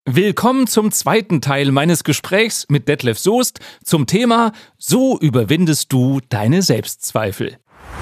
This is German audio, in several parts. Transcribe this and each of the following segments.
Willkommen zum zweiten Teil meines Gesprächs mit Detlef Soest zum Thema So überwindest du deine Selbstzweifel.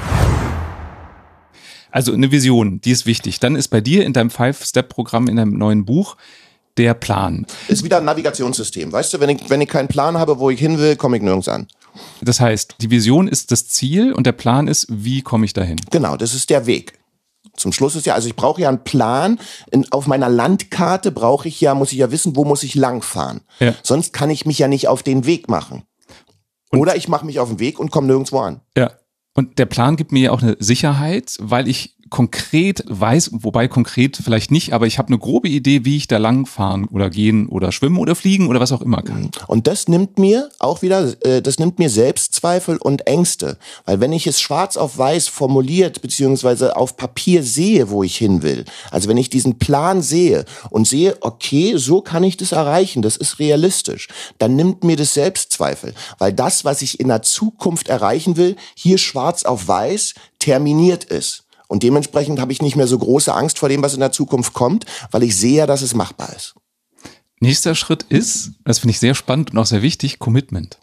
Also eine Vision, die ist wichtig. Dann ist bei dir in deinem 5-Step-Programm, in deinem neuen Buch, der Plan. Ist wieder ein Navigationssystem. Weißt du, wenn ich keinen Plan habe, wo ich hin will, komme ich nirgends an. Das heißt, die Vision ist das Ziel und der Plan ist, wie komme ich dahin? Genau, das ist der Weg. Zum Schluss ist ja, also ich brauche ja einen Plan. Auf meiner Landkarte muss ich ja wissen, wo muss ich langfahren. Ja. Sonst kann ich mich ja nicht auf den Weg machen. Oder ich mache mich auf den Weg und komme nirgendwo an. Ja. Und der Plan gibt mir ja auch eine Sicherheit, weil ich konkret weiß, wobei konkret vielleicht nicht, aber ich habe eine grobe Idee, wie ich da lang fahren oder gehen oder schwimmen oder fliegen oder was auch immer kann. Und das nimmt mir auch wieder, Selbstzweifel und Ängste. Weil wenn ich es schwarz auf weiß formuliert beziehungsweise auf Papier sehe, wo ich hin will, also wenn ich diesen Plan sehe und sehe, okay, so kann ich das erreichen, das ist realistisch, dann nimmt mir das Selbstzweifel. Weil das, was ich in der Zukunft erreichen will, hier schwarz auf weiß terminiert ist. Und dementsprechend habe ich nicht mehr so große Angst vor dem, was in der Zukunft kommt, weil ich sehe, dass es machbar ist. Nächster Schritt ist, das finde ich sehr spannend und auch sehr wichtig, Commitment.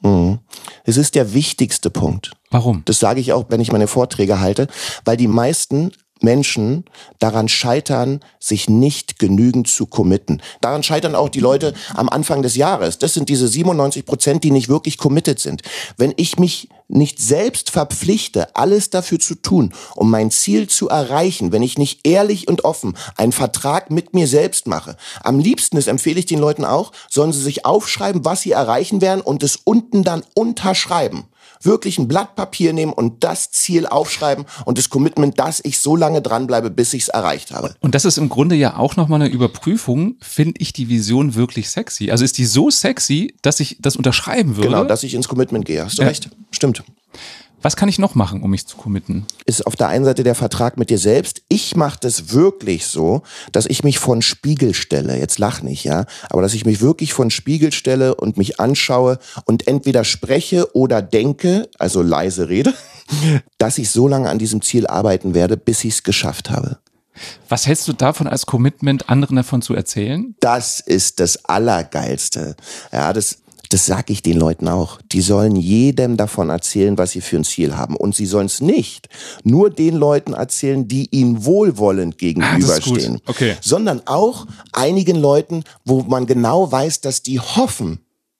Es ist der wichtigste Punkt. Warum? Das sage ich auch, wenn ich meine Vorträge halte, weil die meisten Menschen daran scheitern, sich nicht genügend zu committen. Daran scheitern auch die Leute am Anfang des Jahres. Das sind diese 97%, die nicht wirklich committed sind. Wenn ich mich nicht selbst verpflichte, alles dafür zu tun, um mein Ziel zu erreichen, wenn ich nicht ehrlich und offen einen Vertrag mit mir selbst mache. Am liebsten, das empfehle ich den Leuten auch, sollen sie sich aufschreiben, was sie erreichen werden und es unten dann unterschreiben. Wirklich ein Blatt Papier nehmen und das Ziel aufschreiben und das Commitment, dass ich so lange dranbleibe, bis ich es erreicht habe. Und das ist im Grunde ja auch nochmal eine Überprüfung, finde ich die Vision wirklich sexy? Also ist die so sexy, dass ich das unterschreiben würde? Genau, dass ich ins Commitment gehe, hast du recht, stimmt. Was kann ich noch machen, um mich zu committen? Ist auf der einen Seite der Vertrag mit dir selbst. Ich mache das wirklich so, dass ich mich vor den Spiegel stelle. Jetzt lach nicht, ja. Aber dass ich mich wirklich vor den Spiegel stelle und mich anschaue und entweder spreche oder denke, also leise rede, dass ich so lange an diesem Ziel arbeiten werde, bis ich es geschafft habe. Was hältst du davon als Commitment, anderen davon zu erzählen? Das ist das Allergeilste. Ja, das sage ich den Leuten auch. Die sollen jedem davon erzählen, was sie für ein Ziel haben. Und sie sollen es nicht nur den Leuten erzählen, die ihnen wohlwollend gegenüberstehen, sondern auch einigen Leuten, wo man genau weiß, dass die hoffen,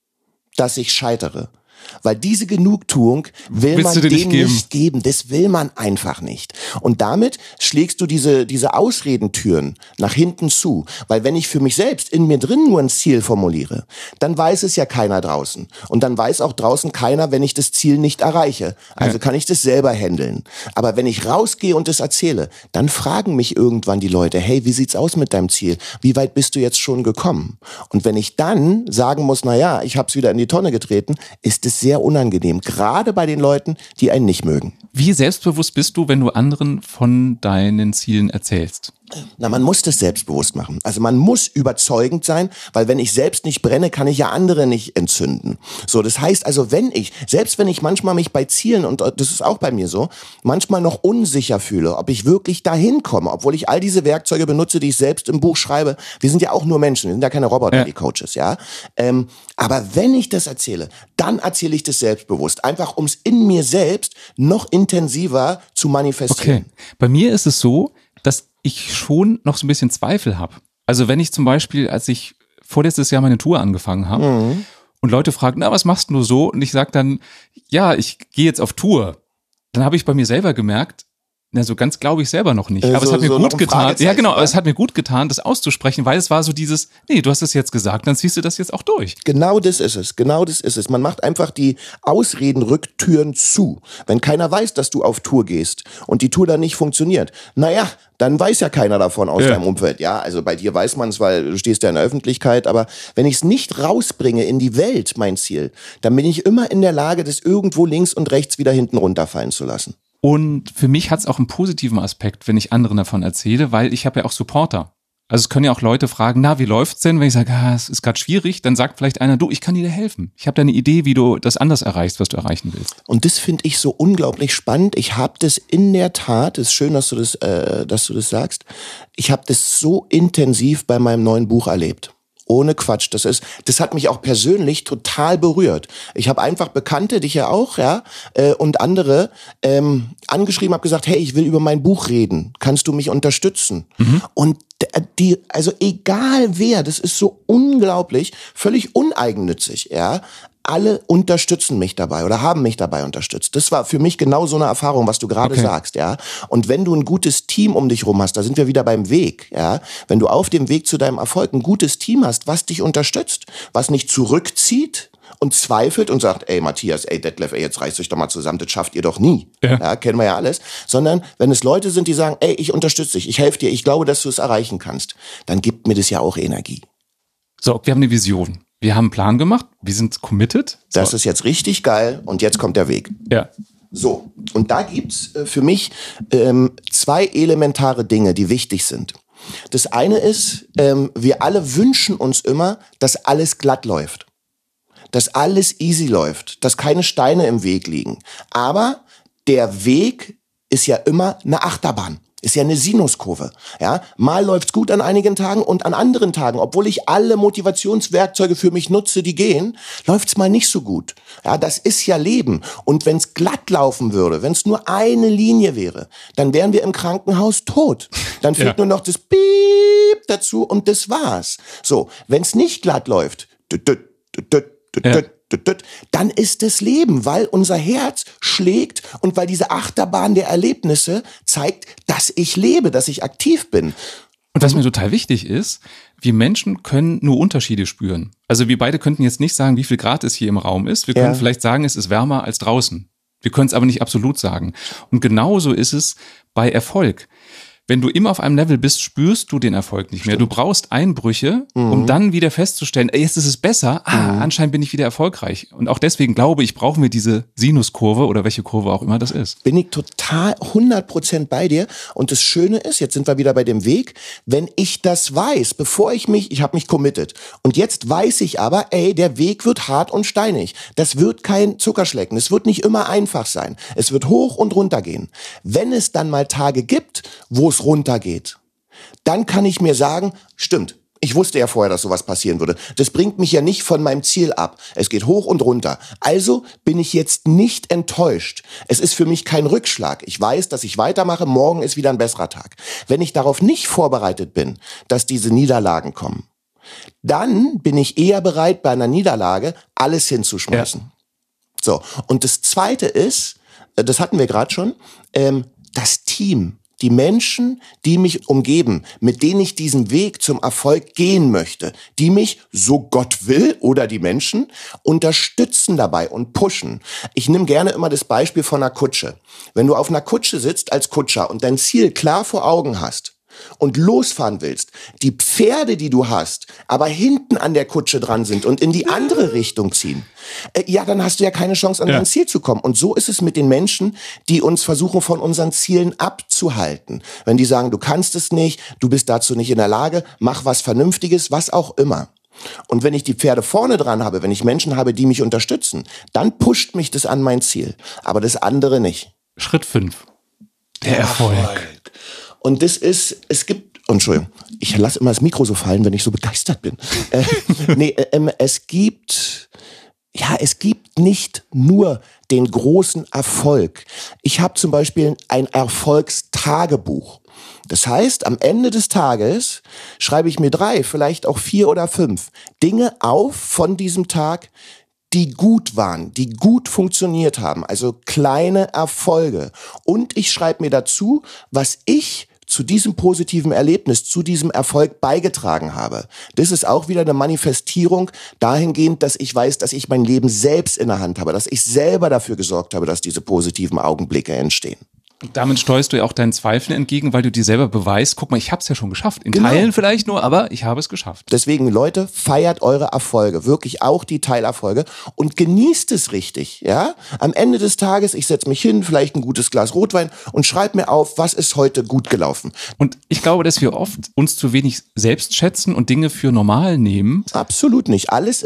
dass ich scheitere. Weil diese Genugtuung will man denen nicht geben. Das will man einfach nicht. Und damit schlägst du diese Ausredentüren nach hinten zu. Weil wenn ich für mich selbst in mir drin nur ein Ziel formuliere, dann weiß es ja keiner draußen. Und dann weiß auch draußen keiner, wenn ich das Ziel nicht erreiche. Also kann ich das selber handeln. Aber wenn ich rausgehe und das erzähle, dann fragen mich irgendwann die Leute, hey, wie sieht's aus mit deinem Ziel? Wie weit bist du jetzt schon gekommen? Und wenn ich dann sagen muss, naja, ich hab's wieder in die Tonne getreten, ist es sehr unangenehm, gerade bei den Leuten, die einen nicht mögen. Wie selbstbewusst bist du, wenn du anderen von deinen Zielen erzählst? Na, man muss das selbstbewusst machen. Also man muss überzeugend sein, weil wenn ich selbst nicht brenne, kann ich ja andere nicht entzünden. So, das heißt also, selbst wenn ich manchmal mich bei Zielen, und das ist auch bei mir so, manchmal noch unsicher fühle, ob ich wirklich dahin komme, obwohl ich all diese Werkzeuge benutze, die ich selbst im Buch schreibe. Wir sind ja auch nur Menschen, wir sind ja keine Roboter, die Coaches, ja. Aber wenn ich das erzähle, dann erzähle ich das selbstbewusst. Einfach, um es in mir selbst noch intensiver zu manifestieren. Okay. Bei mir ist es so, dass ich schon noch so ein bisschen Zweifel habe. Also wenn ich zum Beispiel, als ich vorletztes Jahr meine Tour angefangen habe und Leute fragen, na, was machst du so? Und ich sage dann, ja, ich gehe jetzt auf Tour. Dann habe ich bei mir selber gemerkt, na, so ganz glaube ich selber noch nicht. Aber es hat mir gut getan. Ja, genau, aber es hat mir gut getan, das auszusprechen, weil es war so dieses, nee, du hast es jetzt gesagt, dann ziehst du das jetzt auch durch. Genau das ist es. Man macht einfach die Ausredenrücktüren zu. Wenn keiner weiß, dass du auf Tour gehst und die Tour dann nicht funktioniert, naja, dann weiß ja keiner davon aus deinem Umfeld. Ja, also bei dir weiß man es, weil du stehst ja in der Öffentlichkeit, aber wenn ich es nicht rausbringe in die Welt, mein Ziel, dann bin ich immer in der Lage, das irgendwo links und rechts wieder hinten runterfallen zu lassen. Und für mich hat es auch einen positiven Aspekt, wenn ich anderen davon erzähle, weil ich habe ja auch Supporter. Also es können ja auch Leute fragen, na, wie läuft's denn? Wenn ich sage, es ist gerade schwierig, dann sagt vielleicht einer, du, ich kann dir helfen. Ich habe da eine Idee, wie du das anders erreichst, was du erreichen willst. Und das finde ich so unglaublich spannend. Ich habe das in der Tat, ist schön, dass du das sagst, ich habe das so intensiv bei meinem neuen Buch erlebt. Ohne Quatsch. Das hat mich auch persönlich total berührt. Ich habe einfach Bekannte, dich ja auch, ja, und andere angeschrieben, habe gesagt, hey, ich will über mein Buch reden. Kannst du mich unterstützen? Und also egal wer, das ist so unglaublich, völlig uneigennützig, ja. Alle unterstützen mich dabei oder haben mich dabei unterstützt. Das war für mich genau so eine Erfahrung, was du gerade sagst, ja. Und wenn du ein gutes Team um dich rum hast, da sind wir wieder beim Weg, ja. Wenn du auf dem Weg zu deinem Erfolg ein gutes Team hast, was dich unterstützt, was nicht zurückzieht und zweifelt und sagt, ey Matthias, ey Detlef, ey, jetzt reißt euch doch mal zusammen, das schafft ihr doch nie. Ja, kennen wir ja alles. Sondern wenn es Leute sind, die sagen, ey, ich unterstütze dich, ich helfe dir, ich glaube, dass du es erreichen kannst, dann gibt mir das ja auch Energie. So, wir haben eine Vision. Wir haben einen Plan gemacht, wir sind committed. So. Das ist jetzt richtig geil und jetzt kommt der Weg. Ja. So, und da gibt's für mich 2 elementare Dinge, die wichtig sind. Das eine ist, wir alle wünschen uns immer, dass alles glatt läuft. Dass alles easy läuft, dass keine Steine im Weg liegen. Aber der Weg ist ja immer eine Achterbahn. Ist ja eine Sinuskurve. Ja? Mal läuft's gut an einigen Tagen und an anderen Tagen, obwohl ich alle Motivationswerkzeuge für mich nutze, die gehen, läuft's mal nicht so gut. Ja, das ist ja Leben. Und wenn's glatt laufen würde, wenn's nur eine Linie wäre, dann wären wir im Krankenhaus tot. Dann fehlt nur noch das Piep dazu und das war's. So, wenn's nicht glatt läuft, dann ist es Leben, weil unser Herz schlägt und weil diese Achterbahn der Erlebnisse zeigt, dass ich lebe, dass ich aktiv bin. Und was mir total wichtig ist, wir Menschen können nur Unterschiede spüren. Also wir beide könnten jetzt nicht sagen, wie viel Grad es hier im Raum ist. Wir können vielleicht sagen, es ist wärmer als draußen. Wir können es aber nicht absolut sagen. Und genauso ist es bei Erfolg. Wenn du immer auf einem Level bist, spürst du den Erfolg nicht mehr. Du brauchst Einbrüche, um dann wieder festzustellen, ey, jetzt ist es besser. Anscheinend bin ich wieder erfolgreich. Und auch deswegen glaube ich, brauchen wir diese Sinuskurve oder welche Kurve auch immer das ist. Bin ich total 100% bei dir. Und das Schöne ist, jetzt sind wir wieder bei dem Weg, wenn ich das weiß, ich habe mich committed. Und jetzt weiß ich aber, ey, der Weg wird hart und steinig. Das wird kein Zuckerschlecken. Es wird nicht immer einfach sein. Es wird hoch und runter gehen. Wenn es dann mal Tage gibt, wo es runtergeht, dann kann ich mir sagen, stimmt, ich wusste ja vorher, dass sowas passieren würde. Das bringt mich ja nicht von meinem Ziel ab. Es geht hoch und runter. Also bin ich jetzt nicht enttäuscht. Es ist für mich kein Rückschlag. Ich weiß, dass ich weitermache. Morgen ist wieder ein besserer Tag. Wenn ich darauf nicht vorbereitet bin, dass diese Niederlagen kommen, dann bin ich eher bereit, bei einer Niederlage alles hinzuschmeißen. Ja. So. Und das Zweite ist, das hatten wir gerade schon, das Team. Die Menschen, die mich umgeben, mit denen ich diesen Weg zum Erfolg gehen möchte, die mich, so Gott will, oder die Menschen, unterstützen dabei und pushen. Ich nehme gerne immer das Beispiel von einer Kutsche. Wenn du auf einer Kutsche sitzt als Kutscher und dein Ziel klar vor Augen hast und losfahren willst, die Pferde, die du hast, aber hinten an der Kutsche dran sind und in die andere Richtung ziehen, ja, dann hast du ja keine Chance, an dein Ziel zu kommen. Und so ist es mit den Menschen, die uns versuchen, von unseren Zielen abzuhalten. Wenn die sagen, du kannst es nicht, du bist dazu nicht in der Lage, mach was Vernünftiges, was auch immer. Und wenn ich die Pferde vorne dran habe, wenn ich Menschen habe, die mich unterstützen, dann pusht mich das an mein Ziel. Aber das andere nicht. Schritt 5. Der Erfolg. Und das ist, Entschuldigung, ich lasse immer das Mikro so fallen, wenn ich so begeistert bin. Es gibt nicht nur den großen Erfolg. Ich habe zum Beispiel ein Erfolgstagebuch. Das heißt, am Ende des Tages schreibe ich mir 3, vielleicht auch 4 oder 5 Dinge auf von diesem Tag, die gut waren, die gut funktioniert haben, also kleine Erfolge. Und ich schreibe mir dazu, was ich zu diesem positiven Erlebnis, zu diesem Erfolg beigetragen habe. Das ist auch wieder eine Manifestierung dahingehend, dass ich weiß, dass ich mein Leben selbst in der Hand habe, dass ich selber dafür gesorgt habe, dass diese positiven Augenblicke entstehen. Und damit steuerst du ja auch deinen Zweifeln entgegen, weil du dir selber beweist, guck mal, ich habe es ja schon geschafft. In Teilen vielleicht nur, aber ich habe es geschafft. Deswegen, Leute, feiert eure Erfolge, wirklich auch die Teilerfolge und genießt es richtig. Ja? Am Ende des Tages, ich setze mich hin, vielleicht ein gutes Glas Rotwein und schreibe mir auf, was ist heute gut gelaufen. Und ich glaube, dass wir oft uns zu wenig selbst schätzen und Dinge für normal nehmen. Absolut nicht. Alles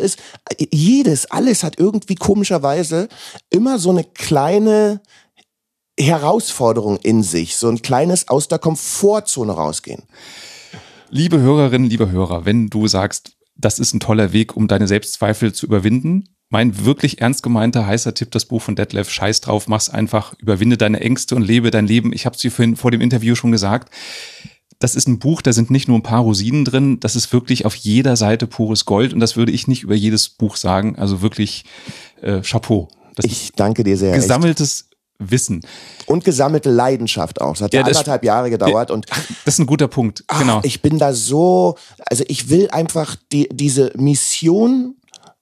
hat irgendwie komischerweise immer so eine kleine Herausforderung in sich, so ein kleines aus der Komfortzone rausgehen. Liebe Hörerinnen, liebe Hörer, wenn du sagst, das ist ein toller Weg, um deine Selbstzweifel zu überwinden. Mein wirklich ernst gemeinter, heißer Tipp, das Buch von Detlef, scheiß drauf, mach's einfach, überwinde deine Ängste und lebe dein Leben. Ich habe es dir vorhin vor dem Interview schon gesagt. Das ist ein Buch, da sind nicht nur ein paar Rosinen drin, das ist wirklich auf jeder Seite pures Gold und das würde ich nicht über jedes Buch sagen. Also wirklich Chapeau. Ich danke dir sehr. Gesammeltes Wissen. Und gesammelte Leidenschaft auch. Das hat ja 1,5 Jahre gedauert. Und das ist ein guter Punkt, genau. Ich bin da so, also ich will einfach diese Mission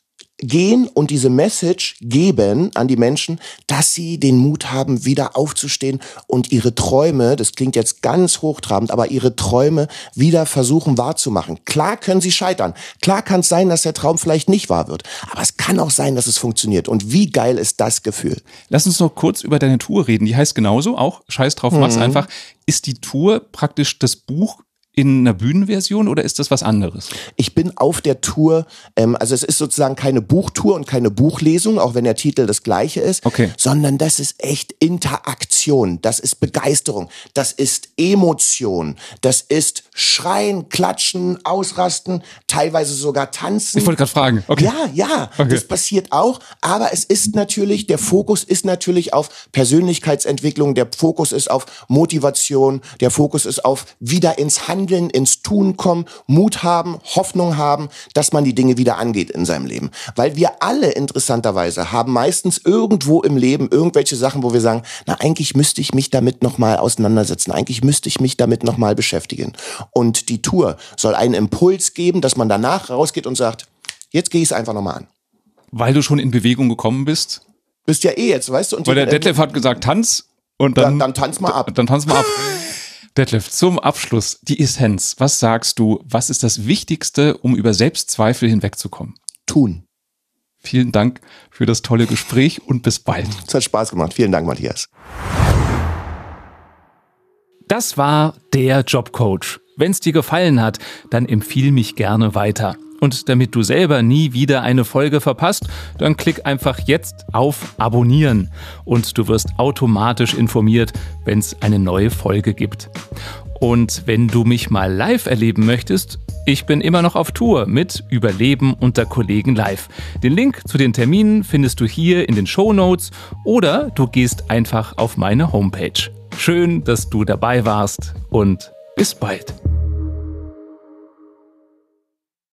gehen und diese Message geben an die Menschen, dass sie den Mut haben, wieder aufzustehen und ihre Träume, das klingt jetzt ganz hochtrabend, aber ihre Träume wieder versuchen wahrzumachen. Klar können sie scheitern. Klar kann es sein, dass der Traum vielleicht nicht wahr wird. Aber es kann auch sein, dass es funktioniert. Und wie geil ist das Gefühl? Lass uns noch kurz über deine Tour reden. Die heißt genauso, auch scheiß drauf, mach's einfach. Ist die Tour praktisch das Buch in einer Bühnenversion oder ist das was anderes? Ich bin auf der Tour, also es ist sozusagen keine Buchtour und keine Buchlesung, auch wenn der Titel das gleiche ist, sondern das ist echt Interaktion, das ist Begeisterung, das ist Emotion, das ist Schreien, Klatschen, Ausrasten, teilweise sogar Tanzen. Ich wollte gerade fragen. Okay. Ja, das passiert auch, aber es ist natürlich, der Fokus ist natürlich auf Persönlichkeitsentwicklung, der Fokus ist auf Motivation, der Fokus ist auf wieder ins Handeln, ins Tun kommen, Mut haben, Hoffnung haben, dass man die Dinge wieder angeht in seinem Leben. Weil wir alle interessanterweise haben meistens irgendwo im Leben irgendwelche Sachen, wo wir sagen, na eigentlich müsste ich mich damit nochmal auseinandersetzen, eigentlich müsste ich mich damit nochmal beschäftigen. Und die Tour soll einen Impuls geben, dass man danach rausgeht und sagt, jetzt gehe ich es einfach nochmal an. Weil du schon in Bewegung gekommen bist? Bist ja jetzt, weißt du. Und weil der Detlef hat gesagt, tanz und dann tanz mal ab. Dann tanz mal ab. Detlef, zum Abschluss, die Essenz. Was sagst du, was ist das Wichtigste, um über Selbstzweifel hinwegzukommen? Tun. Vielen Dank für das tolle Gespräch und bis bald. Es hat Spaß gemacht. Vielen Dank, Matthias. Das war der Jobcoach. Wenn es dir gefallen hat, dann empfiehl mich gerne weiter. Und damit du selber nie wieder eine Folge verpasst, dann klick einfach jetzt auf Abonnieren und du wirst automatisch informiert, wenn es eine neue Folge gibt. Und wenn du mich mal live erleben möchtest, ich bin immer noch auf Tour mit Überleben unter Kollegen live. Den Link zu den Terminen findest du hier in den Shownotes oder du gehst einfach auf meine Homepage. Schön, dass du dabei warst und bis bald.